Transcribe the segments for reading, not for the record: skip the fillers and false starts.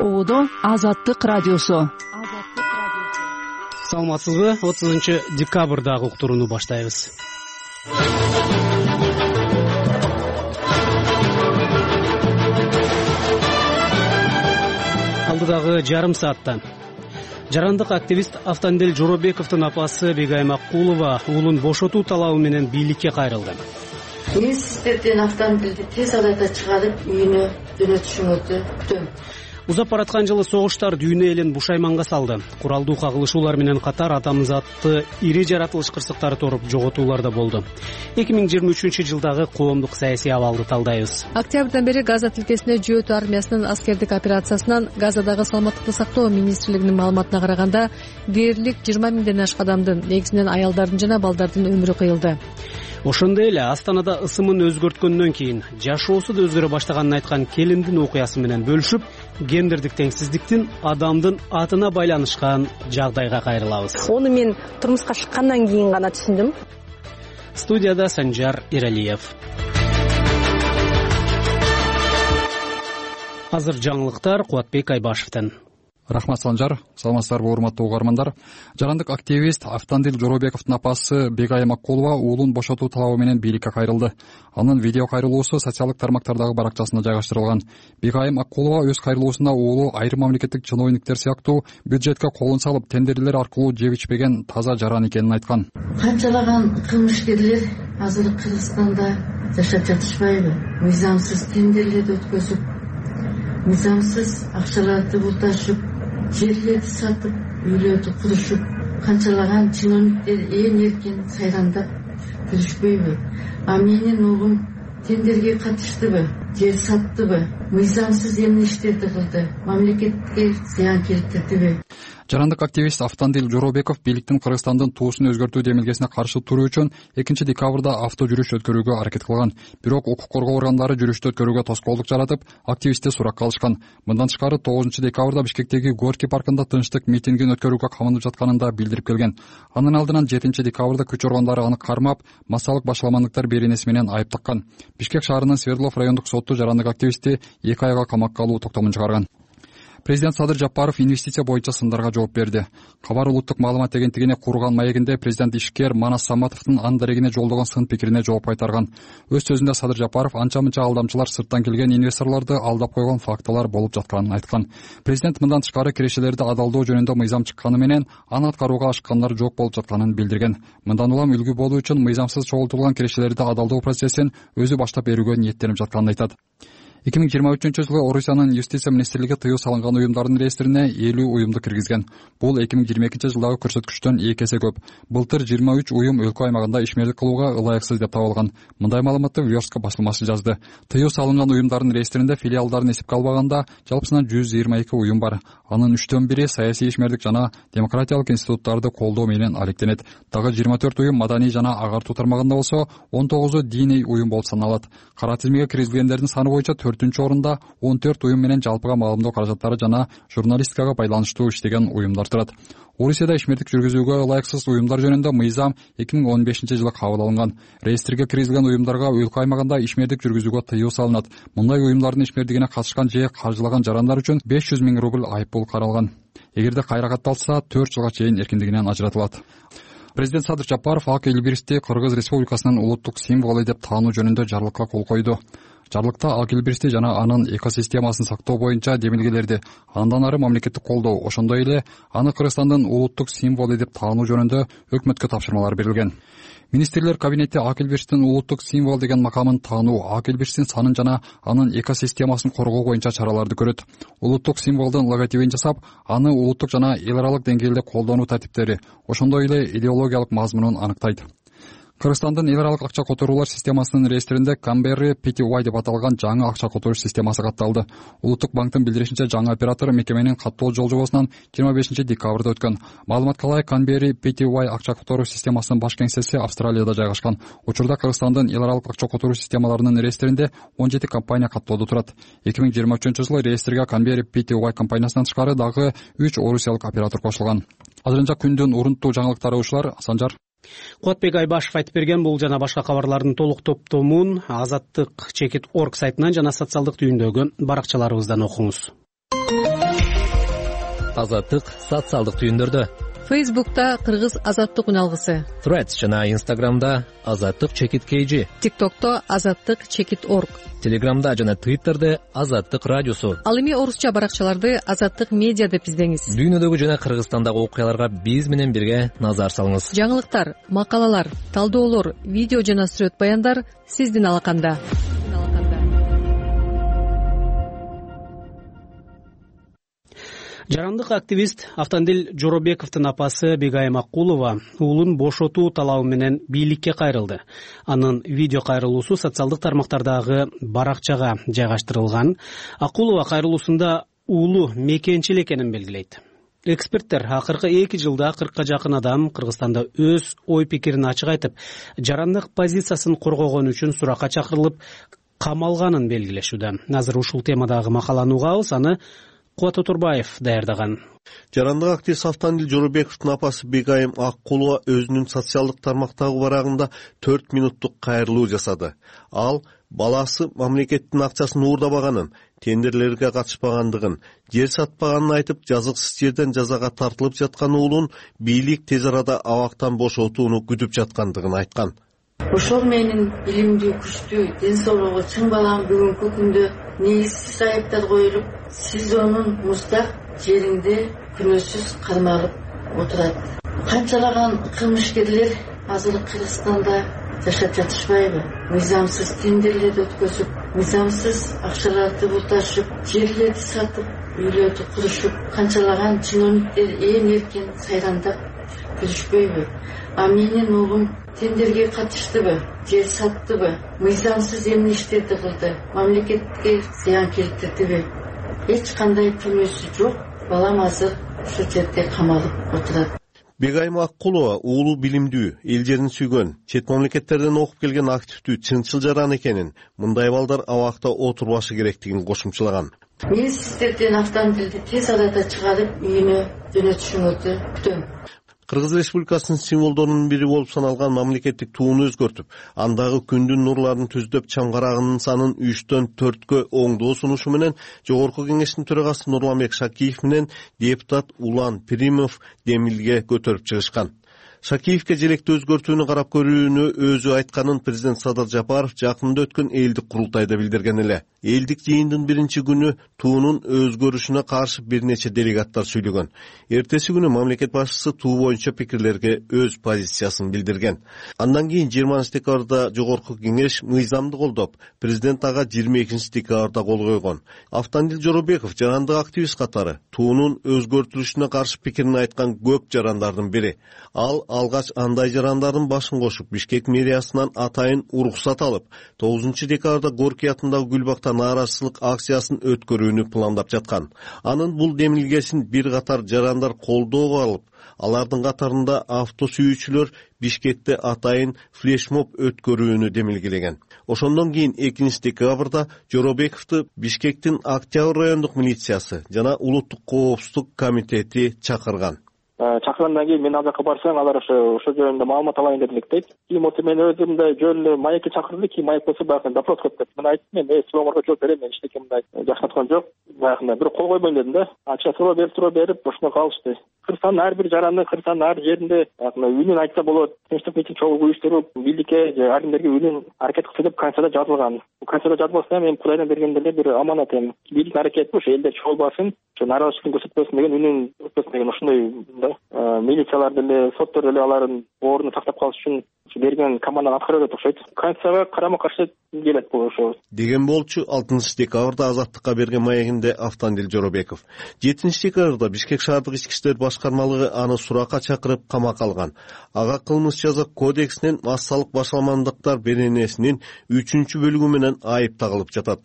Оодо Азаттык радиосу. Саламатсызбы? 30-декабрдагы уктурууну баштайбыз. Алдыдагы жарым саатта жарандык активист Автандил Жоробековдун апасы Бегайым Аккулова уулун бошотуу талабы менен бийликке кайрылды. Мен сиздерден Автандилди тез арада чыгарып үйүнө жөнөтүшүңөрдү күтөм. Узап бараткан жылы согуштар дүйнө элин бушайманга салды. Куралдуу кагылышуулар менен катар адамзатты ири жаратылыш кырсыктары торуп жоготуулар да болду. 2023-жылдагы коомдук саясий абалды талдайбыз. Октябрдан бери Газа тилкесине жөөтүү армиясынын аскердик операциясынан Газадагы саламаттыкты сактоо министрлигинин маалыматына караганда дээрлик 20 миңден ашык адамдын, негизинен аялдардын жана балдардын өмүрү кыйылды. Ошондой эле Астанада ысымын өзгөрткөндөн кийин жашоосу да өзгөрө баштаганын айткан келиндин окуясы менен бөлүшүп, гендердик теңсиздиктин адамдын атына байланышкан жагдайга кайрылабыз. Ону мен турмушка чыккандан кийин гана түшүндүм. Студияда Санжар Иралиев. Азыр жаңылыктар Кубатбек Айбашевден. Рахмат, Санжар. Саламатсыздарбы, урматтуу угармандар. Жарандык активист Автандил Жоробековдун апасы Бегайым Аккулова уулун бошотуу талабы менен бийликке кайрылды. Анын видео кайрылуусу социалдык тармактардагы баракчасына жайгаштырылган. Бегайым Аккулова өз кайрылуусунда уулу айрым мамлекеттик чиновниктер сыяктуу бюджетке колун салып, тендерлер аркылуу жеп ичпеген таза жаран экенин айткан. Канчалаган кылмышкерлер азыр Кыргызстанда жашап жатышпайбы? Мыйзамсыз тендерлерди өткөзүп, мыйзамсыз акчаларды булташып, жерлерди сатып, үйлөрдү курушуп, канчалаган чиновниктер ээн эркин сайрандап жүрүшпөйбү? А менин уулум тендерге катыштыбы, жер саттыбы, мыйзамсыз эмне иштерди кылды, мамлекетке зыян келтирдиби? Жарандык активист Автандил Жоробеков бийликтин Кыргызстандын туусун өзгөртүү демилгесине каршы туруу үчүн 2-декабрда авто жүрүш өткөрүүгө аракет кылган. Бирок укук коргоо органдары жүрүштү өткөрүүгө тоскоолдук жаратып, активистти суракка алышкан. Мындан тышкары 9-декабрда Бишкектеги Горький паркында тынчтык митингин өткөрүүгө камынып жатканын да билдирип келген. Анын алдынан 7-декабрда күч органдары аны кармап, массалык башаламандыктар беренеси менен айып таккан. Бишкек шаарынын Свердлов райондук соту жарандык активистти 2 айга камакка алуу токтомун чыгарган. Президент Садыр Жапаров инвестиция боюнча сындарга жооп берди. Кабар улуттук маалымат агенттигине курган маегинде президент ишкер Манас Саматовдун ан дарегине жолдогон сын пикирине жооп кайтарган. Өз сөзүндө Садыр Жапаров анча-мынча алдамчылар сырттан келген инвесторлорду алдап койгон фактылар болуп жатканын айткан. Президент мындан тышкары кирешелерди адалдоо жөнүндө мыйзам чыкканы менен аны аткарууга ашыккандар жок болуп жатканын билдирген. Мындан улам үлгү болуу үчүн мыйзамсыз чогултулган кирешелерди адалдоо процессин өзү баштап берүүгө ниеттенип жатканын айтат. 2023-жылы Орусиянын юстиция министрлиги тыюу салынган уюмдардын реестрине 50 уюмду киргизген. Бул 2022-жылдагы көрсөткүчтөн 2 эсе көп. Былтыр 23 уюм өлкө аймагында ишмерлик кылууга ылайыксыз деп табылган. Мындай маалыматты Верска басылмасы жазды. Тыюу салынган уюмдардын реестринде филиалдарын эсепке албаганда жалпысынан 122 уюм бар. Анын 3/4 саясий ишмерлик жана демократиялык институттарды колдоо менен алектенет. Дагы 24 уюм маданий жана агартуу тармагында болсо, 19-у диний уюм болуп саналат. Кара тизмеге киргизилгендердин саны боюнча 4-орунда 14 уюм менен жалпыга маалымдоо каражаттары жана журналистикага байланыштуу иштеген уюмдар турат. Орусияда ишмерлик жүргүзүүгө ылайыксыз уюмдар жөнүндө мыйзам 2015-жылы кабыл алынган. Реестрге киргизилген уюмдарга өлкө аймагында ишмерлик жүргүзүүгө тыюу салынат. Мындай уюмдардын ишмердигине катышкан же каржылаган жарандар үчүн 500 миң рубль айыппул каралган. Эгерде кайра катталса, 4 жылга чейин эркиндигинен ажыратылат. Президент Садыр Жапаров ак илбиристи Кыргыз Республикасынын улуттук символу деп таануу жөнүндө жарлыкка кол койду. Жарлыкта ак илбиристи жана анын экосистемасын сактоо боюнча демилгелерди, андан ары мамлекеттик колдоо, ошондой эле аны Кыргызстандын улуттук символу деп таануу жөнүндө өкмөткө тапшырмалар берилген. Министрлер кабинети ак илбирстин улуттук символ деген макамын таануу, ак илбирстин санын жана анын экосистемасын коргоо боюнча чараларды көрөт. Улуттук символдун логотипин жасап, аны улуттук жана эл аралык деңгээлде колдонуу тартиптери, ошондой эле идеологиялык мазмунун аныктайт. Кыргызстандын эл аралык акча которуулар системасынын реестринде Камбери PTY деп аталган жаңы акча которуш системасы катталды. Улуттук банктын билдиришинче, жаңы оператор мекеменин каттоо жолжобосунан 25-декабрда өткөн. Маалыматка ылайык, Камбери PTY акча которуш системасынын баш кеңсеси Австралияда жайгашкан. Учурда Кыргызстандын эл аралык акча которуш системаларынын реестринде 17 компания каттоодо турат. 2023-жылы реестрге Камбери PTY компаниясынан тышкары дагы 3 орусиялык оператор кошулган. Азырынча күндүн урунттуу жаңылыктары ушулар. Санжар. Кубатбек Айбашев айтып берген бул жана башка кабарлардын толук топтомун Азаттык.org сайтынан жана социалдык түйүндөгү баракчаларыбыздан окуңуз. Азаттык социалдык түйүндөрдө, Фейсбукта Кыргыз азаттык үналгысы, Threads жана Instagramда Азаттык чекит KG, ТикТокто Азаттык чекит орг, Телеграмда жана Twitterде Азаттык радиосу. ал эми орусча баракчаларды Азаттык медиа деп издеңиз. Дүйнөдөгү жана Кыргызстандагы окуяларга биз менен бирге назар салыңыз. Жаңылыктар, макалалар, талдоолор, видео жана сүрөт баяндар сиздин алаканда. Жарандык активист Автандил Жоробековдун апасы Бегайым Аккулова уулун бошотуу талабы менен бийликке кайрылды. Анын видео кайрылуусу социалдык тармактардагы баракчага жайгаштырылган. Аккулова кайрылуусунда уулу мекенчил экенин белгилейт. Эксперттер акыркы 2 жылда 40ка жакын адам Кыргызстанда өз ой пикирин ачык айтып, жарандык позициясын коргогон үчүн суракка чакырылып камалганын белгилешүүдө. Азыр ушул темадагы макаланы угабыз, аны Кубат Отурбаев даярдаган. Жарандык активист Автандил Жоробековдун апасы Бегайым Аккулова өзүнүн социалдык тармактагы барагында 4 минуттук кайрылуу жасады. Ал баласы мамлекеттин акчасын уурдабаганын, тендерлерге катышпагандыгын, жер сатпаганын айтып, жазыксыз жерден жазага тартылып жаткан уулун бийлик тез арада абактан бошотууну күтүп жаткандыгын айткан. Ошол менин билимдүү, күчтүү, ден соолугу чың балам бүгүнкү күндө негизсиз айыптар коюлуп, СИЗОнун муздак жеринде күнөөсүз кармалып отурат. Канчалаган кылмышкерлер азыр Кыргызстанда жашап жатышпайбы? Мыйзамсыз тендерлерди өткөзүп, мыйзамсыз акчаларды булташып, жерлерди сатып, үйлөрдү курушуп, канчалаган чиновниктер ээн эркин сайрандап жүрүшпөйбү? А менин уулум тендерге катыштыбы, жер саттыбы, мыйзамсыз эмне иштерди кылды, мамлекетке зыян келтирдиби? Эч кандай күнөөсү жок, балам азыр ушул жерде камалып отурат. Бегайым Аккулова уулу билимдүү, эл жерин сүйгөн, чет мамлекеттерден окуп келген активдүү, чынчыл жаран экенин, мындай балдар абакта отурбашы керектигин кошумчалаган. Мен сиздерден Автандилди тез арада чыгарып үйүнө жөнөтүшүңөрдү күтөм. Кыргыз Республикасынын символдорунун бири болуп саналган мамлекеттик туууну өзгөртүп, андагы күндүн нурларын түздөп, чаңгарагынын санын 3-төн 4кө оңдоо сунушу менен Жогорку Кеңештин төрагасы Нурламбек Шакиев менен депутат Улан Примов демилге көтөрүп чыгышкан. Шакиевке желекти өзгөртүүнү карап көрүүнү өзү айтканын президент Садыр Жапаров жакында өткөн элдик курултайда билдирген эле. Элдик жыйындын биринчи күнү туунун өзгөрүшүнө каршы бир нече делегаттар сүйлөгөн. Эртеси күнү мамлекет башчысы туу боюнча пикирлерге өз позициясын билдирген. Андан кийин 20 декабрда Жогорку Кеңеш мыйзамды колдоп, президент ага 22 декабрда кол койгон. Автандил Жоробеков жарандык активист катары туунун өзгөртүлүшүнө каршы пикирин айткан көп жарандардын бири. Ал алгач андай жарандардын башын кошуп, Бишкек мэриясынан атайын уруксат алып, 9 декабрда Горький атындагы Гүлбакта нааразычылык акциясын өткөрүүнү пландап жаткан. Анын бул демилгесин бир катар жарандар колдоого алып, алардын катарында авто сүйүүчүлөр Бишкекте атайын флешмоб өткөрүүнү демилгелеген. Ошондон кийин 2 декабрда Жоробековду Бишкектин Октябрь райондук милициясы жана улуттук коопсуздук комитети чакырган. Чакыргандан кийин мен ал жака барсаң, алар ошо жөнүндө маалымат алайын деп электейт. Кийин ошо мен өзүм да жөн маекке чакырды, кийин маек болсо баягы допрос көп деп. Мен айттым, мен силоңорго жооп берем, мен эчтеке мындай жакшаткан жок. Баягы бир кол койбойм дедим да. Ачка суроо берип, ошондой калышты. Кыргызстандын ар бир жараны, Кыргызстандын ар жеринде үнүн айтса болот, тынчтык митинг чогуу уюштуруп, бийликке же армийлерге үнүн аракет кылса деп Конституцияда жазылган. Бул Конституцияда жазылбаса, мен Кудайдан берген деле бир аманат эми. Бийликтин аракети ошо элдер чогулбасын, ошо нааразычылыктын көрсөтпөсүн деген, үнүн өткөсүн деген ошондой да. Милициялар деле, соттор деле алардын ордун сактап калыш үчүн берген команданы аткара берет окшойт. Конституцияга карама каршы келет бул ошо. Деген болчу 6 декабрда Азаттыкка берген маегинде Автандил Жоробеков. 7 декабрда Бишкек шаардык ички иштер башкармалыгы аны суракка чакырып камакка алган. Ага кылмыш жаза кодексинин массалык башаламандыктар беренесинин 3-бөлүгү менен айып тагылып жатат.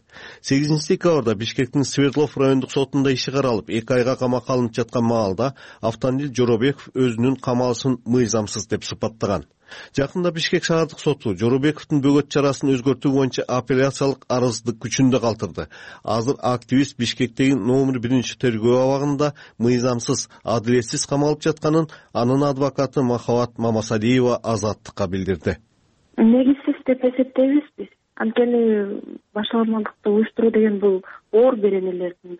8 декабрда Бишкектин Свердлов райондук сотунда иши каралып, 2 айга камакка алынып жаткан маалда Автандил Жоробеков өзүнүн камалышын мыйзамсыз деп сыпаттаган. Жакында Бишкек шаардык соту Жоробековдун бөгөт чарасын өзгөртүү боюнча апелляциялык арызды күчүндө калтырды. Азыр активист Бишкектеги номер 1 тергөө абагында мыйзамсыз, адилетсиз камалып жатканын анын адвокаты Махабат Мамасалиева Азаттыкка билдирди. Негизсиз деп эсептейбиз биз. Анткени башаламандыкты уюштуруу деген бул оор беренелердин бири.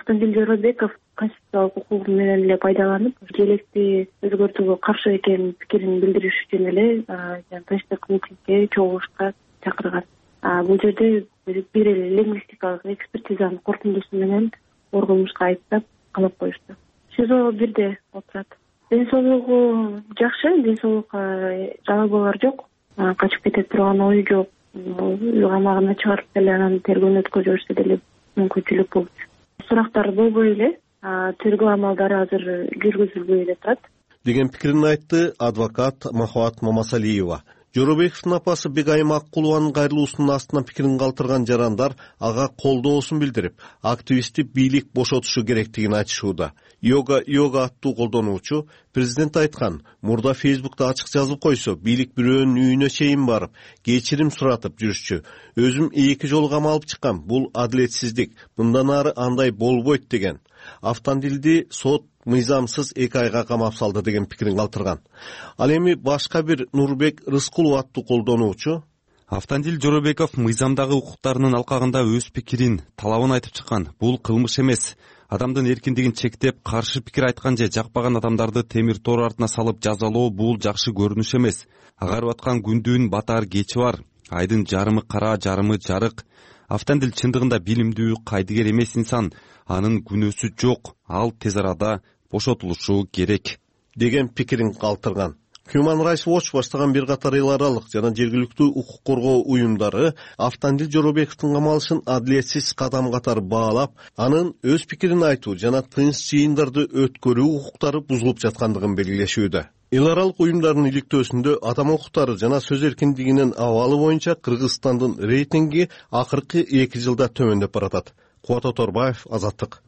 Автандил Жоробеков конституциялык укугу менен эле пайдаланып, желекти өзгөртүүгө каршы экенин пикирин билдириш үчүн эле тынчтык митингге чогулушка чакырган. Бул жерде бир эле лингвистикалык экспертизанын корутундусу менен оргулмушка айыптап камап коюшту. СИЗО бирде отурат. Ден соолугу жакшы, ден соолукка жалобалар жок, качып кете турган ою жок. Үй камагына чыгарып деле анан тергөөнү өткөзө берсе деле мүмкүнчүлүк болчу. Сурактар болбой эле тергөө амалдары азыр жүргүзүлбөй эле турат деген пикирин айтты адвокат Махабат Мамасалиева. Жоробековдун апасы Бегайым Аккулованын кайрылуусунун астына пикирин калтырган жарандар ага колдоосун билдирип, активистти бийлик бошотушу керектигин айтышууда. Йога аттуу колдонуучу президент айткан, мурда Фейсбукта ачык жазып койсо, бийлик бирөөнүн үйүнө чейин барып, кечирим суратып жүрүшчү. Өзүм 2 жолу камалып чыккам. Бул адилетсиздик. Мындан ары андай болбойт деген. Автандилди сот мыйзамсыз 2 айга камап салды деген пикирин калтырган. Ал эми башка бир Нурбек Рыскулов аттуу колдонуучу Автандил Жоробеков мыйзамдагы укуктарынын алкагында өз пикирин, талабын айтып чыккан. Бул кылмыш эмес. Адамдын эркиндигин чектеп, каршы пикир айткан же жакпаган адамдарды темир тор артына салып жазалоо бул жакшы көрүнүш эмес. Агарып аткан күндүн батар кечи бар. Айдын жарымы кара, жарымы жарык. Автандил чындыгында билимдүү, кайдыгер эмес инсан. Анын күнөөсү жок. Ал тез арада бошотулушу керек деген пикирин калтырган. Human Rights Watch баштаган бир катар эл аралык жана жергиликтүү укук коргоо уюмдары Автандил Жоробековдун камалышын адилетсиз кадам катары баалап, анын өз пикирин айтуу жана тынч жыйындарды өткөрүү укуктары бузулуп жаткандыгын белгилешүүдө. Эл аралык уюмдардын иликтөөсүндө адам укуктары жана сөз эркиндигинин абалы боюнча Кыргызстандын рейтинги акыркы 2 жылда төмөндөп баратат. Кубат Оторбаев, Азаттык.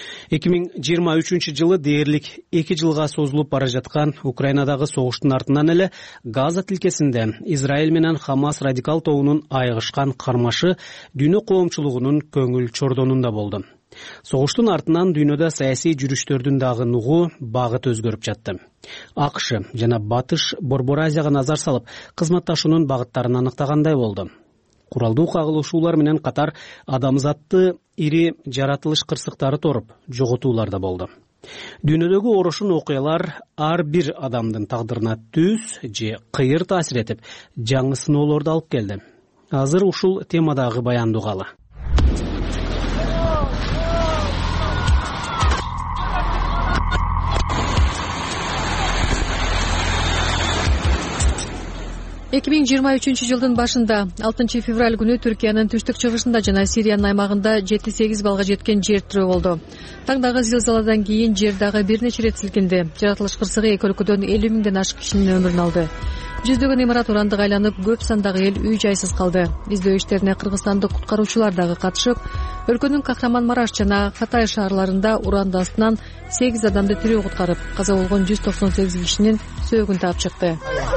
2023 жылы дээрлик 2 жылга созулуп бара жаткан Украинадагы согуштун артынан эле Газа тилкесинде Израиль менен Хамас радикал тобунун айыгышкан кармашы дүйнө коомчулугунун көңүл чордонунда болду. Согуштун артынан дүйнөдө саясий жүрүштөрдүн дагы нугу багыт өзгөрүп жатты. АКШ жана Батыш Борбор Азияга назар салып, кызматташуунун багыттарын аныктагандай болду. Куралдуу кагылышуулар менен катар адамзатты ири жаратылыш кырсыктары торуп, жоготуулар да болду. Дүйнөдөгү орошун окуялар ар бир адамдын тагдырына түз же кыйыр таасир этип, жаңы сыноолорду алып келди. Азыр ушул темадагы баянды угалы. эки миң жыйырма үчүнчү жылдын башында 6 февраль күнү Түркиянын түштүк чыгышында жана Сириянын аймагында 7-8 балга жеткен жер тирөө болду. Таңдагы зилзаладан кийин жер дагы бир нече рет силкинди. Жаратылыш кырсыгы эки өлкөдөн 50 миңден ашык кишинин өмүрүн алды. Жүздөгөн имарат урандык айланып, көп сандагы эл үй жайсыз калды. Издөө иштерине кыргызстандык куткаруучулар дагы катышып, өлкөнүн Кахраман-Мараш жана Хатай шаарларында уранды астынан 8 адамды тирүү куткарып, каза болгон 198 кишинин сөөгүн таап чыкты.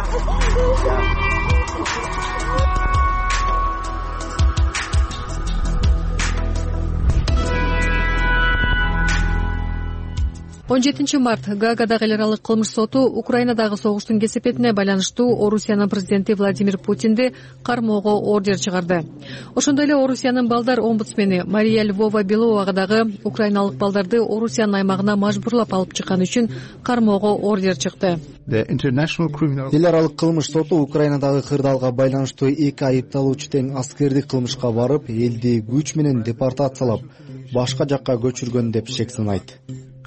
Он 7 март Гаагадагы эл аралык кылмыш соту Украинадагы согуштун кесепетине байланыштуу Орусиянын президенти Владимир Путинди кармоого ордер чыгарды. Ошондой эле Орусиянын балдар омбудсмени Мария Львова Беловага дагы украиналык балдарды Орусиянын аймагына мажбурлап алып чыкканы үчүн кармоого ордер чыкты. Эл аралык кылмыш соту Украинадагы кырдаалга байланыштуу 2 айыпталуучу тең аскердик кылмышка барып, элди күч менен депортациялап, башка жакка көчүргөн деп шек санайт.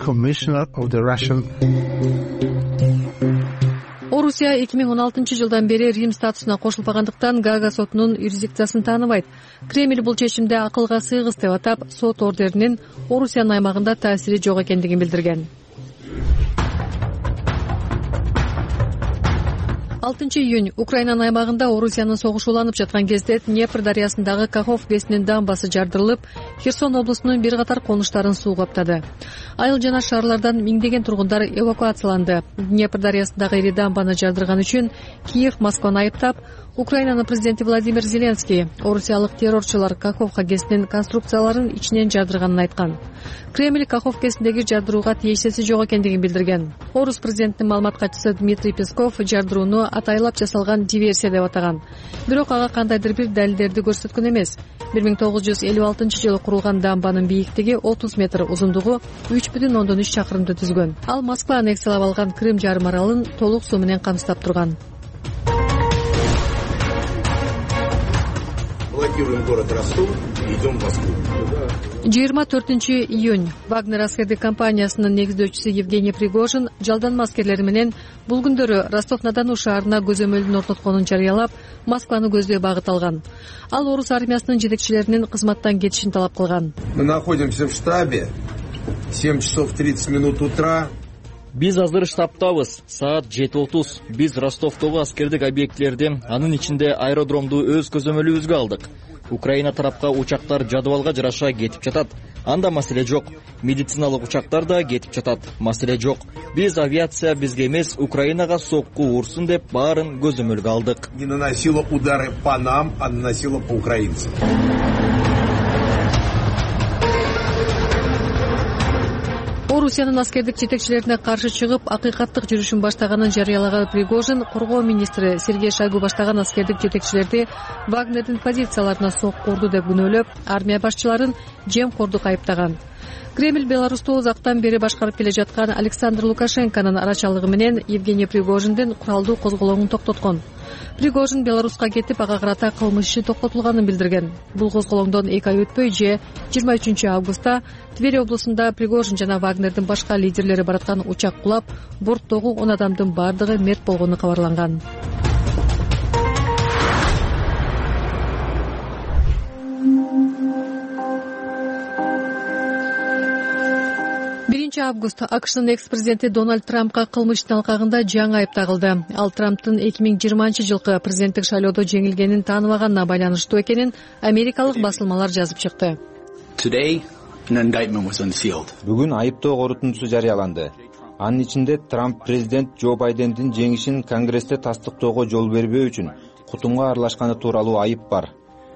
Орусия 2016 жылдан бери Рим статусуна кошулбагандыктан Гаага сотунун юрисдикциясын тааныбайт. Кремль бул чечимди акылга сыйгыз деп атап, сот ордеринин Орусиянын аймагында таасири жок экендигин билдирген. 6 июнь Украинанын аймагында Орусиянын согушу уланып жаткан кезде Днепр дарыясындагы Кахов ГЭСинин дамбасы жардырылып, Херсон облусунун бир катар конуштарын суу каптады. Айыл жана шаарлардан миңдеген тургундар эвакуацияланды. Днепр дарыясындагы ири дамбаны жардырган үчүн Киев Москваны айыптап, Украинанын президенти Владимир Зеленский орусиялык террорчулар Каховка ГЭСинин конструкцияларын ичинен жардырганын айткан. Кремль Кахов ГЭСиндеги жардырууга тиешеси жок экендигин билдирген. Орус президентинин маалымат катчысы Дмитрий Песков жардырууну атайлап жасалган диверсия деп атаган. Бирок ага кандайдыр бир далилдерди көрсөткөн эмес. 1956 жылы курулган дамбанын бийиктиги 30 метр, узундугу 3,3 чакырымды түзгөн. Ал Москва аннексиялап алган Крым жарым аралын толук суу менен камсыздап турган. Блокируем город Ростов, идем в Москву. 24-июнь Вагнер аскердик компаниясынын негиздөөчүсү Евгений Пригожин жалданма аскерлери менен бул күндөрү Ростов-на-Дону шаарына көзөмөлдүн орнотконун жарыялап, Москваны көздөй багыт алган. Ал орус армиясынын жетекчилеринин кызматтан кетишин талап кылган. Мы находимся в штабе. 7 часов 30 минут утра. Биз азыр штабтабыз. Саат 7:30. Биз Ростовдогу аскердик объектлерди, анын ичинде аэродромду өз көзөмөлүбүзгө алдык. Украина тарапка учактар жадыбалга жараша кетип жатат. Анда маселе жок. Медициналык учактар да кетип жатат. Маселе жок. Биз авиация бизге эмес, Украинага сокку урсун деп баарын көзөмөлгө алдык. Не наносила удары по нам, а наносила по украинцам. Орусиянын аскердик жетекчилерине каршы чыгып, акыйкаттык жүрүшүн баштаганын жарыялаган Пригожин, коргоо министри Сергей Шойгу баштаган аскердик жетекчилерди Вагнердин позицияларына сокку урду деп күнөөлөп, армия башчыларын жемкордук айыптаган. Кремль Беларусту узактан бери башкарып келе жаткан Александр Лукашенконун арачалыгы менен Евгений Пригожиндин куралдуу козголоңун токтоткон. Пригожин Беларуска кетип, ага карата кылмыш иши токтотулганын билдирген. Бул козголоңдон 2 ай өтпөй же 23 августта Тверь облусунда Пригожин жана Вагнердин башка лидерлери бараткан учак кулап, борттогу 10 адамдын бардыгы мерт болгону кабарланган. 1 август АКШнын экс-президенти Дональд Трампка кылмыштын алкагында жаңы айып тагылды. Ал Трамптын 2020-жылкы президенттик шайлоодо жеңилгенин тааныбаганына байланыштуу экенин америкалык басылмалар жазып чыкты. Бүгүн айыптоо корутундусу жарыяланды. Анын ичинде Трамп президент Джо Байдендин жеңишин Конгрессте тастыктоого жол бербөө үчүн кутумга аралашканы тууралуу айып бар.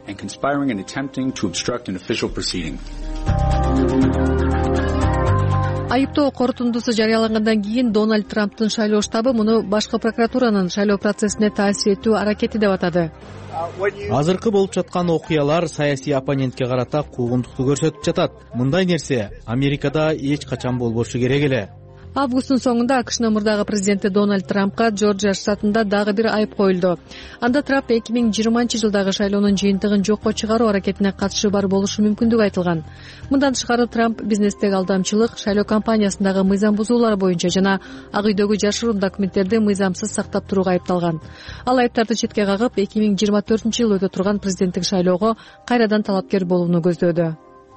Айыптоо корутундусу жарыялангандан кийин Дональд Трамптын шайлоо штабы муну башкы прокуратуранын шайлоо процессине таасир этүү аракети деп атады. Азыркы болуп жаткан окуялар саясий оппонентке карата куугунтукту көрсөтүп жатат. Мындай нерсе Америкада эч качан болбошу керек эле. Августтун соңунда АКШнын мурдагы президенти Дональд Трампка Джорджия штатында дагы бир айып коюлду. Анда Трамп 2020-жылдагы шайлоонун жыйынтыгын жокко чыгаруу аракетине катышы бар болушу мүмкүндүгү айтылган. Мындан тышкары Трамп бизнестеги алдамчылык, шайлоо кампаниясындагы мыйзам бузуулар боюнча жана ак үйдөгү жашыруун документтерди мыйзамсыз сактап турууга айыпталган. Ал айыптарды четке кагып, 2024-жылы өтө турган президенттик шайлоого кайрадан талапкер болууну көздөөдү.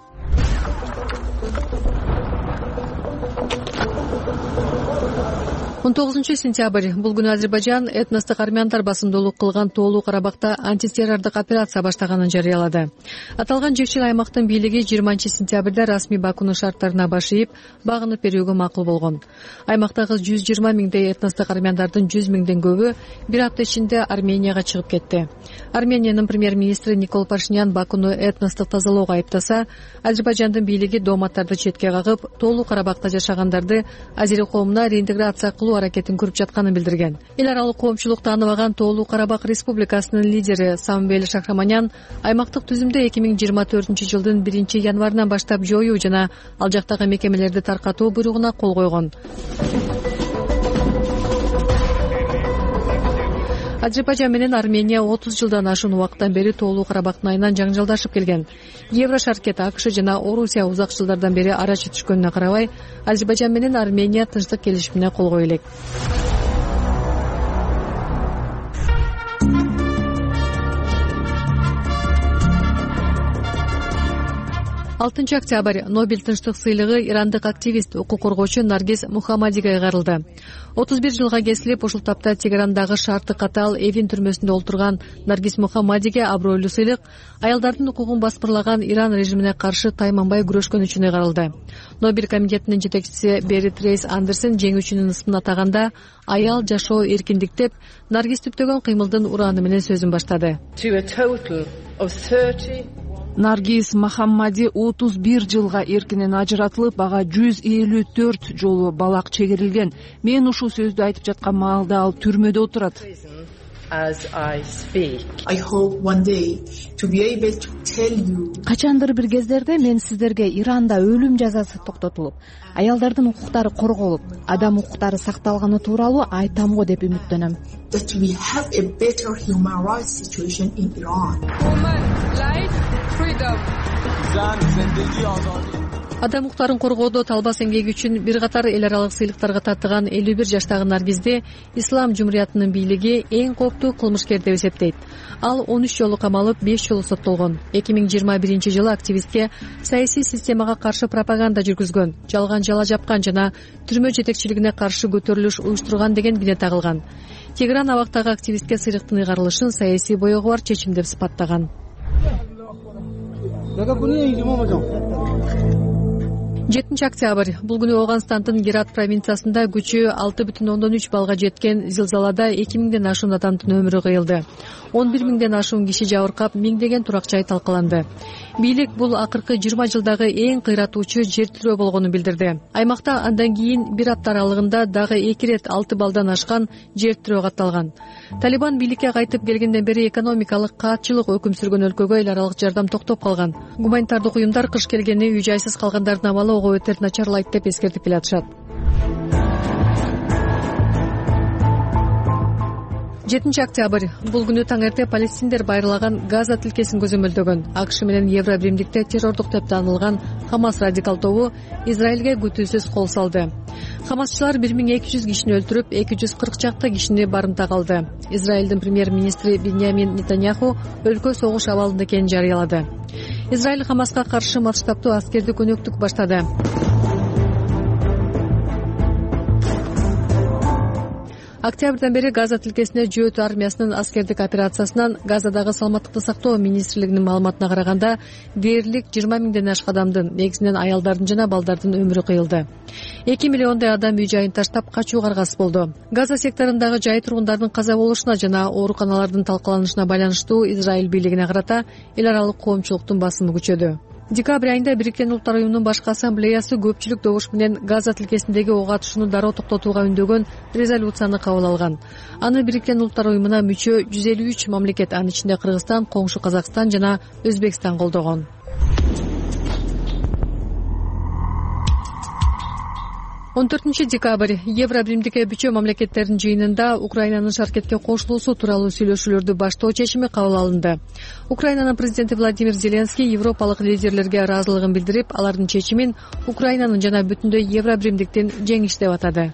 19 сентябрь бул күнү Азербайжан этностук армяндар басымдуулук кылган Тоолуу Карабакта антитеррордук операция баштаганын жарыялады. Аталган жекчил аймактын бийлиги 20 сентябрда расмий Бакунун шарттарына баш ийип, багынып берүүгө макул болгон. Аймактагы 120 миңдей этностук армяндардын 100 миңден көбү бир апта ичинде Арменияга чыгып кетти. Армениянын премьер-министри Никол Пашинян Бакуну этностук тазалоого айыптаса, Азербайжандын бийлиги дооматтарды четке кагып, Тоолуу Карабакта жашагандарды азери коомуна реинтеграция кылуу аракетин көрүп жатканын билдирген. Эл аралык коомчулук тааныбаган Тоолуу Карабак Республикасынын лидери Самвел Шахраманян аймактык түзүмдү 2024-жылдын 1-январынан баштап жоюу жана ал жактагы мекемелерди таркатуу буйругуна кол койгон. Азербайжан менен Армения 30 жылдан ашуун убакыттан бери Тоолуу Карабактын айынан жаңжалдашып келген. Еврошаркет, АКШ жана Орусия узак жылдардан бери арачы түшкөнүнө карабай, Азербайжан менен Армения тынчтык келишимине кол кое элек. 6 октябрь Нобель тынчтык сыйлыгы ирандык активист, укук коргоочу Наргиз Мухаммадиге кайрылды. 31 жылга кесилип, ушул тапта Тегерандагы шарты катаал Эвин түрмөсүндө олтурган Наргиз Мухаммадиге абройлуу сыйлык аялдардын укугун баскырлаган Иран режимине каршы тайманбай күрөшкөн үчүн кайрылды. Нобель комитетинин жетекчиси Берит Рейс Андерсен жеңүүчүнүн ысмын атаганда аял жашоо эркиндик деп Наргиз түптөгөн кыймылдын урааны менен сөзүн баштады. Наргиз Мухаммади 31 жылга эркинен ажыратылып, ага 154 жолу балак чегирилген. Мен ушул сөздү айтып жаткан маалда ал түрмөдө отурат. as I speak. I hope one day to be able to tell you. Качандыр бир кездерде мен сиздерге Иранда өлүм жазасы токтотулуп, аялдардын укуктары корголуп, адам укуктары сакталганы тууралуу айтам го деп үмүттөнөм. That we have a better human rights situation in Iran. Woman, life, freedom. Адам укуктарын коргоодо талбас эмгеги үчүн бир катар эл аралык сыйлыктарга тартылган 51 жаштагы Наргизди Ислам жумуриятынын бийлиги эң кооптуу кылмышкер деп эсептейт. Ал 13 жолу камалып, 5 жолу соттолгон. 2021 жылы активистке саясий системага каршы пропаганда жүргүзгөн, жалган жала жапкан жана түрмө жетекчилигине каршы көтөрүлүш уюштурган деген бине тагылган. Тегеран абактагы активистке сыйрыктын ыйгарылышын саясий боёгу бар чечим деп сыпаттаган. 7 октябрь бул күнү Ооганстандын Герат провинциясында күчү 6,3 балга жеткен зилзалада 2000ден ашуун адамдын өмүрү кыйылды. 11 миңден ашуун киши жабыркап, миңдеген турак жай талкаланды. Бийлик бул акыркы 20 жылдагы эң кыйратуучу жер тирөө болгонун билдирди. Аймакта андан кийин бир апта аралыгында дагы 2 рет 6 балдан ашкан жер тирөө катталган. Талибан бийликке кайтып келгенден бери экономикалык каатчылык өкүм сүргөн өлкөгө эл аралык жардам токтоп калган. Гуманитардык уюмдар кыш келгени үй жайсыз калгандардын абалы ого өтөр начарлайт деп эскертип келатышат. 7 октябрь бул күнү таң эрте палестиндер байырлаган Газа тилкесин көзөмөлдөгөн АКШ менен Евро биримдикте террордук деп таанылган Хамас радикал тобу Израилге күтүүсүз кол салды. Хамасчылар 1200 кишини өлтүрүп, 240 чакты кишини барымта калды. Израилдин премьер-министри Биньямин Нетаньяху өлкө согуш абалында экенин жарыялады. Израиль Хамаска каршы масштабтуу аскердик өнөктүк баштады. Октябрдан бери Газа тилкесине жөөтүү армиясынын аскердик операциясынан Газадагы саламаттыкты сактоо министрлигинин маалыматына караганда дээрлик 20 миңден ашык адамдын, негизинен аялдардын жана балдардын өмүрү кыйылды. 2 миллиондой адам үй жайын таштап качууга аргасыз болду. Газа секторундагы жай тургундардын каза болушуна жана ооруканалардын талкаланышына байланыштуу Израиль бийлигине карата эл аралык коомчулуктун басымы күчөдү. Декабрь айында Бириккен Улуттар уюмунун башкы ассамблеясы көпчүлүк добуш менен Газа тилкесиндеги ок атышууну дароо токтотууга үндөгөн резолюцияны кабыл алган. Аны Бириккен Улуттар уюмуна мүчө 153 мамлекет, анын ичинде Кыргызстан, коңшу Казакстан жана Өзбекстан колдогон. 14 декабрь Евро биримдикке мүчө мамлекеттердин жыйынында Украинанын шаркетке кошулуусу тууралуу сүйлөшүүлөрдү баштоо чечими кабыл алынды. Украинанын президенти Владимир Зеленский европалык лидерлерге ыраазылыгын билдирип, алардын чечимин Украинанын жана бүтүндөй Евро биримдиктин жеңиши деп атады.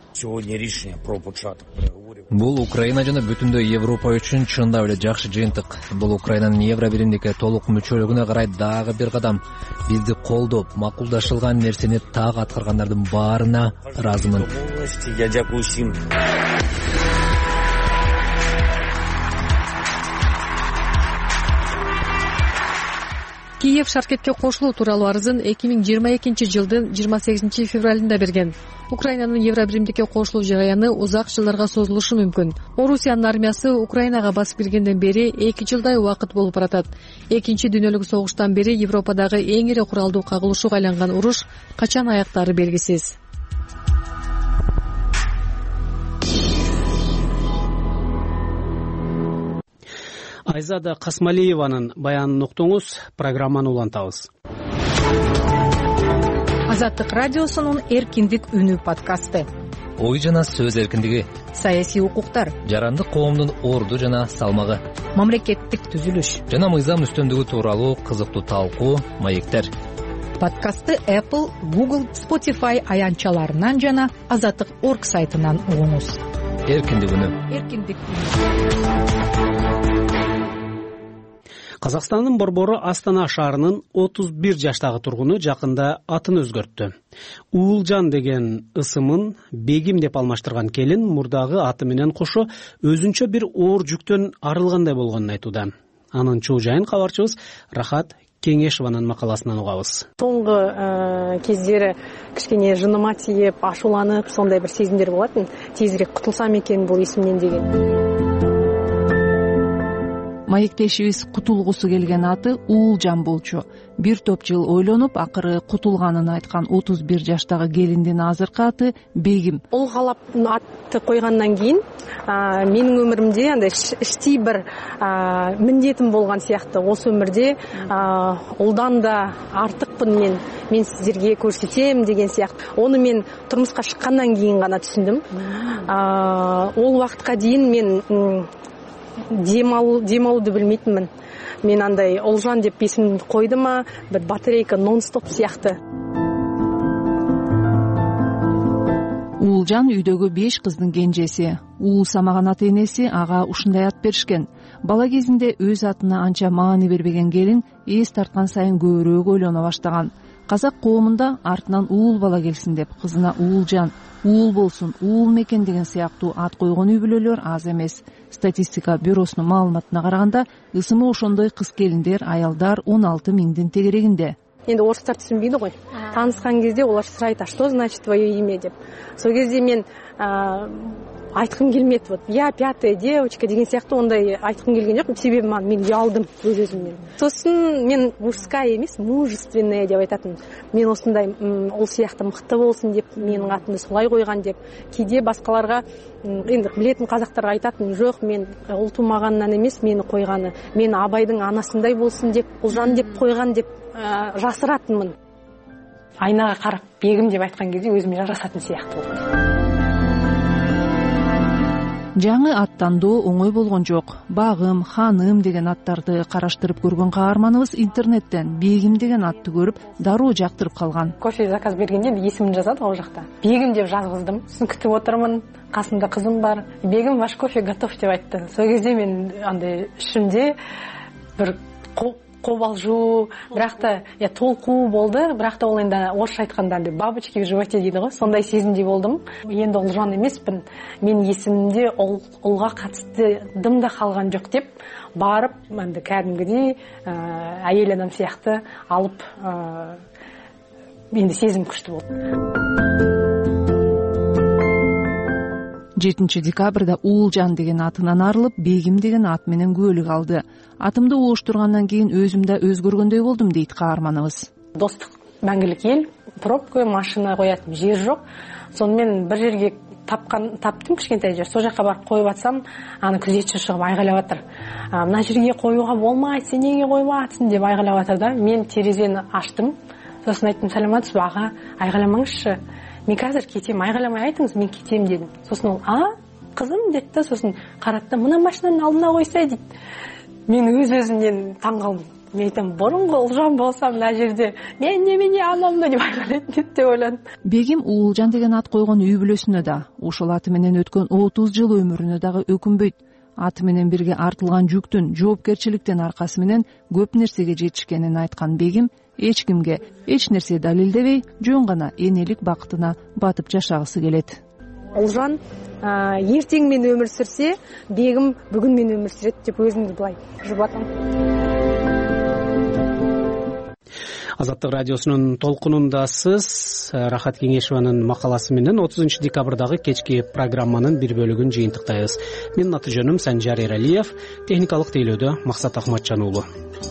Бул Украина жана бүтүндөй Европа үчүн чындап эле жакшы жыйынтык. Бул Украинанын Евро биримдикке толук мүчөлүгүнө карай дагы бир кадам. Бизди колдоп, макулдашылган нерсени так аткаргандардын баарына ыраазымын. Киев шаркетке кошулуу тууралуу арызын 2022 жылдын 28 февралында берген. Украинанын Евро биримдикке кошулуу жараяны узак жылдарга созулушу мүмкүн. Орусиянын армиясы Украинага басып киргенден бери 2 жылдай убакыт болуп баратат. Экинчи дүйнөлүк согуштан бери Европадагы эң ири куралдуу кагылышууга айланган уруш качан аяктары белгисиз. Айзада Касмалиеванын баянын уктуңуз, программаны улантабыз. Азаттык радиосунун эркиндик үнү подкасты. Ой жана сөз эркиндиги. Саясий укуктар. Жарандык коомдун орду жана салмагы. Мамлекеттик түзүлүш. Жана мыйзам үстөмдүгү тууралуу кызыктуу талкуу, маектер. Подкастты Apple, Google, Spotify аянтчаларынан жана Азаттык.org сайтынан угуңуз. Эркиндик үнү. Эркиндик үнү. Казакстандын борбору Астана шаарынын 31 жаштагы тургуну жакында атын өзгөрттү. Уулжан деген ысымын Бегим деп алмаштырган келин мурдагы аты менен кошо өзүнчө бир оор жүктөн арылгандай болгонун айтууда. Анын чуу жайын кабарчыбыз Рахат Кеңешеванын макаласынан угабыз. Соңгы кездери кичкене жыныма тиеп, ашууланып, сондай бир сезимдер болатын. Тезирээк кутулсам экен бул исимден деген. маектешибиз кутулгусу келген аты Уулжан болчу. Бир топ жыл ойлонуп акыры кутулганын айткан 31 жаштагы келиндин азыркы аты Бегим. Олгалап атты койгандан кийин менин өмүрүмдө андай иштей бир міндетим болгон сыяктуу. Осы өмүрдө улдан да артыкмын мен сиздерге көрсөтөм деген сыяктуу. Ону мен турмушка чыккандан кийин гана түшүндүм. Ол убакытка дейин мен демалууду билмейтинмин. Мен андай Олжан деп есимди койдума, бир батарейка нон-стоп сыяктуу. Уулжан үйдөгү 5 кыздын кенжеси. Уул самаган ата энеси ага ушундай ат беришкен. Бала кезинде өз атына анча маани бербеген келин эс тарткан сайын көбүрөөк ойлоно баштаган. Казак коомунда артынан уул бала келсин деп кызына Уулжан, уул болсун, уул мекен деген сыяктуу ат койгон үй бүлөлөр аз эмес. Статистика бюросунун маалыматына караганда, ысымы ошондой кыз келиндер, аялдар 16 миңдин тегерегинде. Енді орыстар түсінбейді ғой. Танысқан кезде олар сұрайды, что значит твое имя деп. Сол кезде мен айтқым келмеді. Вот я 5-я девочка деген сияқты ондай айтқым келген жоқ. Себебі мен ұялдым өз өзімнен. Сосын мен мужская емес, мужественная деп айтатын. Мен осындай ол сияқты мықты болсын деп, менің атымды солай қойған деп. Кейде басқаларға енді білетін қазақтарға айтатын, жоқ, мен ұл тумағаннан емес, мені қойғаны. Мен Абайдың анасындай болсын деп, Ұлжан деп қойған деп жасыратынмын. Айнаға қарап Бегім деп айтқан кезде өзіме жарасатын сияқты болды. Жаңы аттандоо оңой болгон жок. Багым, ханым деген аттарды караштырып көргөн каарманыбыз интернеттен Бегим деген атты көрүп, дароо жактырып калган. Кофе заказ бергенде есімін жазады ол жақта. Бегим деп жазғыздым. Сосын күтіп отырмын. Қасымда қызым бар. Бегим, ваш кофе готов деп айтты. Сол кезде мен андай ішімде бір қобалжу, бірақ та толқу болды, бірақ та ол енді орысша айтқанда бабочки в животе дейді ғой, сондай сезімде болдым. Енді Ұлжан емеспін, мен есімімде ұлға қатысты дым да қалған жоқ деп барып, енді кәдімгідей әйел адам сияқты алып, енді сезім күшті болды. 7 декабрда Уулжан деген атынан арылып, Бегим деген ат менен күбөлүк алды. Атымды ооштургандан кийин өзүмдө өзгөргөндөй болдум дейт каарманыбыз. Достук мәңгілік ел, пробка, машина коятын жер жок. Сонымен бір жерге таптым кішкентай жер. Сол жаққа барып қойып атсам, аны күзетші шығып айғайлап атыр. Мына жерге қоюға болмайды, сен неге қойып атсың деп айғайлап атыр да. Мен терезені аштым. Сосын айттым, саламатсыз ба, аға, айғайламаңызшы. Мен қазір кетем, айғайламай айтыңыз, мен кетем дедім. Сосын ол, қызым деді, сосын қаратты, мына машинаның алдына қойсай дейді. Мен өз-өзімнен таң қалдым. Мен айтам, бұрынғы Ұлжан болсам мына жерде, мен немене анамды деп айғайлайтын еді деп ойландым. Бегим Уулжан деген ат койгон үй бүлөсүнө да, ошол аты менен өткөн 30 жыл өмүрүнө дагы өкүнбөйт. Аты менен бирге артылган жүктүн жоопкерчиликтин аркасы менен көп нерсеге жетишкенин айткан Бегим эч кимге эч нерсе далилдебей, жөн гана энелик бакытына батып жашагысы келет. Ұлжан ертең мен өмір сүрсе, Бегім бүгін мен өмір сүреді деп өзімді былай жұбатам. Азаттык радиосунун толкунундасыз. Рахат Кеңешеванын макаласы менен 30 декабрдагы кечки программанын бир бөлүгүн жыйынтыктайбыз. Менин аты жөнүм Санжар Эралиев, техникалык тейлөөдө Максат Ахматжан уулу.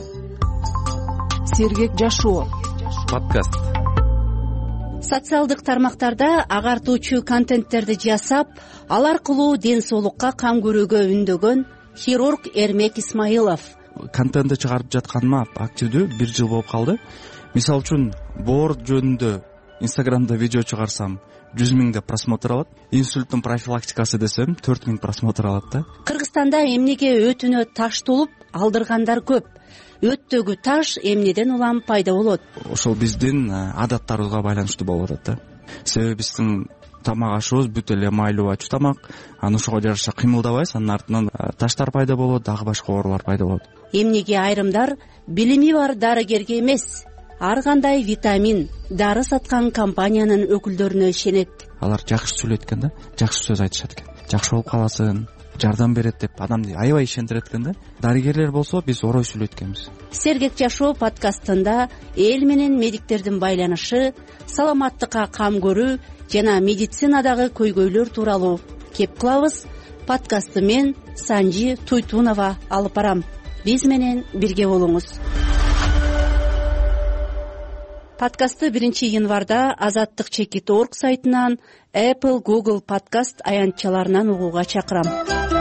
Сергек жашоо подкаст. Социалдык тармактарда агартуучу контенттерди жасап, ал аркылуу ден соолукка кам көрүүгө үндөгөн хирург Эрмек Исмаилов. Контентти чыгарып жатканыма активдүү 1 жыл болуп калды. Мисалы үчүн боорд жөнүндө Инстаграмда видео чыгарсам 100 миңде просмотр алат. Инсульттун профилактикасы десем 4 миң просмотр алат да. Кыргызстанда эмнеге өтүнө таш толуп алдыргандар көп. Өттөгү таш эмнеден улам пайда болот? Ошол биздин адаттарыбызга байланыштуу болуп атат да. Себеби биздин тамак ашыбыз бүт эле майлуу ачуу тамак. Аны ошого жараша кыймылдабайбыз, анын артынан таштар пайда болот, дагы башка оорулар пайда болот. Эмнеге айрымдар билими бар дарыгерге эмес, ар кандай витамин, дары саткан компаниянын өкүлдөрүнө ишенет? Алар жакшы сүйлөйт экен да, жакшы сөз айтышат экен. Жакшы болуп каласың, жардам берет деп адамды аябай ишендирет экен да. Дарыгерлер болсо биз орой сүйлөйт экенбиз. Сергек жашоо подкастында эл менен медиктердин байланышы, саламаттыкка кам көрүү жана медицинадагы көйгөйлөр тууралуу кеп кылабыз. Подкастты мен Санжи Туйтунова алып барам. биз менен бирге болуңуз. Подкастты 1-январда Азаттык чекит.org сайтынан, Apple, Google подкаст аянтчаларынан угууга чакырам.